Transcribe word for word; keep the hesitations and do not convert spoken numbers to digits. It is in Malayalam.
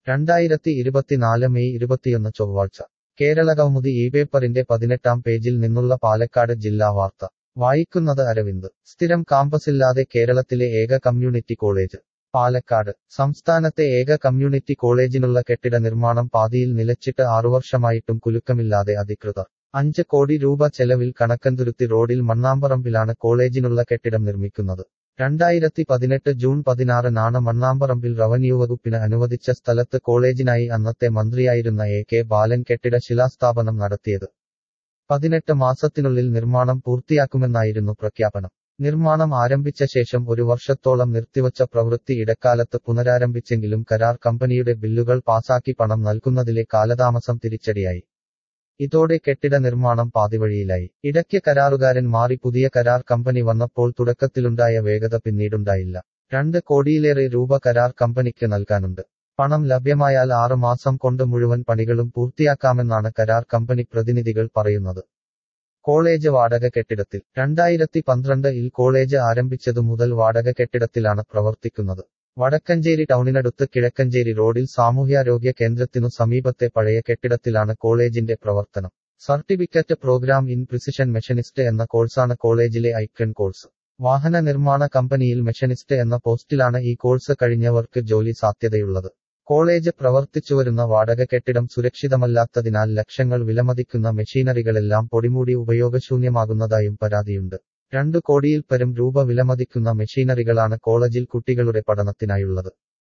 രണ്ടായിരത്തി ഇരുപത്തിനാല് മെയ് ഇരുപത്തിയൊന്ന് ചൊവ്വാഴ്ച കേരളകൗമുദി ഈ പേപ്പറിന്റെ പതിനെട്ടാം പേജിൽ നിന്നുള്ള പാലക്കാട് ജില്ലാ വാർത്ത വായിക്കുന്നത് അരവിന്ദ്. സ്ഥിരം കാമ്പസില്ലാതെ കേരളത്തിലെ ഏക കമ്മ്യൂണിറ്റി കോളേജ് പാലക്കാട്. സംസ്ഥാനത്തെ ഏക കമ്മ്യൂണിറ്റി കോളേജിനുള്ള കെട്ടിട നിർമ്മാണം പാതിയിൽ നിലച്ചിട്ട് ആറുവർഷമായിട്ടും കുലുക്കമില്ലാതെ അധികൃതർ. അഞ്ച് കോടി രൂപ ചെലവിൽ കണക്കന്തുരുത്തി റോഡിൽ മണ്ണാമ്പറമ്പിലാണ് കോളേജിനുള്ള കെട്ടിടം നിർമ്മിക്കുന്നത്. രണ്ടായിരത്തി പതിനെട്ട് ജൂൺ പതിനാറിനാണ് മണ്ണാമ്പറമ്പിൽ റവന്യൂ വകുപ്പിന് അനുവദിച്ച സ്ഥലത്ത് കോളേജിനായി അന്നത്തെ മന്ത്രിയായിരുന്ന എ കെ ബാലൻ കെട്ടിട ശിലാസ്ഥാപനം നടത്തിയത്. പതിനെട്ട് മാസത്തിനുള്ളിൽ നിർമ്മാണം പൂർത്തിയാക്കുമെന്നായിരുന്നു പ്രഖ്യാപനം. നിർമ്മാണം ആരംഭിച്ച ശേഷം ഒരു വർഷത്തോളം നിർത്തിവച്ച പ്രവൃത്തി ഇടക്കാലത്ത് പുനരാരംഭിച്ചെങ്കിലും കരാർ കമ്പനിയുടെ ബില്ലുകൾ പാസാക്കി പണം നൽകുന്നതിലെ കാലതാമസം തിരിച്ചടിയായി. ഇതോടെ കെട്ടിട നിർമ്മാണം പാതിവഴിയിലായി. ഇടയ്ക്ക് കരാറുകാരൻ മാറി പുതിയ കരാർ കമ്പനി വന്നപ്പോൾ തുടക്കത്തിലുണ്ടായ വേഗത പിന്നീടുണ്ടായില്ല. രണ്ട് കോടിയിലേറെ രൂപ കരാർ കമ്പനിക്ക് നൽകാനുണ്ട്. പണം ലഭ്യമായാൽ ആറ് മാസം കൊണ്ട് മുഴുവൻ പണികളും പൂർത്തിയാക്കാമെന്നാണ് കരാർ കമ്പനി പ്രതിനിധികൾ പറയുന്നത്. കോളേജ് വാടക കെട്ടിടത്തിൽ. രണ്ടായിരത്തി പന്ത്രണ്ട് ഇൽ കോളേജ് ആരംഭിച്ചതു മുതൽ വാടക കെട്ടിടത്തിലാണ് പ്രവർത്തിക്കുന്നത്. വടക്കഞ്ചേരി ടൗണിനടുത്ത് കിഴക്കഞ്ചേരി റോഡിൽ സാമൂഹ്യാരോഗ്യ കേന്ദ്രത്തിനു സമീപത്തെ പഴയ കെട്ടിടത്തിലാണ് കോളേജിന്റെ പ്രവർത്തനം. Certificate program in precision machinist എന്ന കോഴ്സാണ് കോളേജിലെ ഐക്കൺ കോഴ്സ്. വാഹന നിർമ്മാണ കമ്പനിയിൽ മെഷനിസ്റ്റ് എന്ന പോസ്റ്റിലാണ് ഈ കോഴ്സ് കഴിഞ്ഞവർക്ക് ജോലി സാധ്യതയുള്ളത്. കോളേജ് പ്രവർത്തിച്ചുവരുന്ന വാടക കെട്ടിടം സുരക്ഷിതമല്ലാത്തതിനാൽ ലക്ഷങ്ങൾ വിലമതിക്കുന്ന മെഷീനറികളെല്ലാം പൊടിമൂടി ഉപയോഗശൂന്യമാകുന്നതായും പരാതിയുണ്ട്. രണ്ടു കോടിയിൽ പരം രൂപ വിലമതിക്കുന്ന മെഷീനറികളാണ് കോളേജിൽ കുട്ടികളുടെ പഠനത്തിനായുള്ളത്.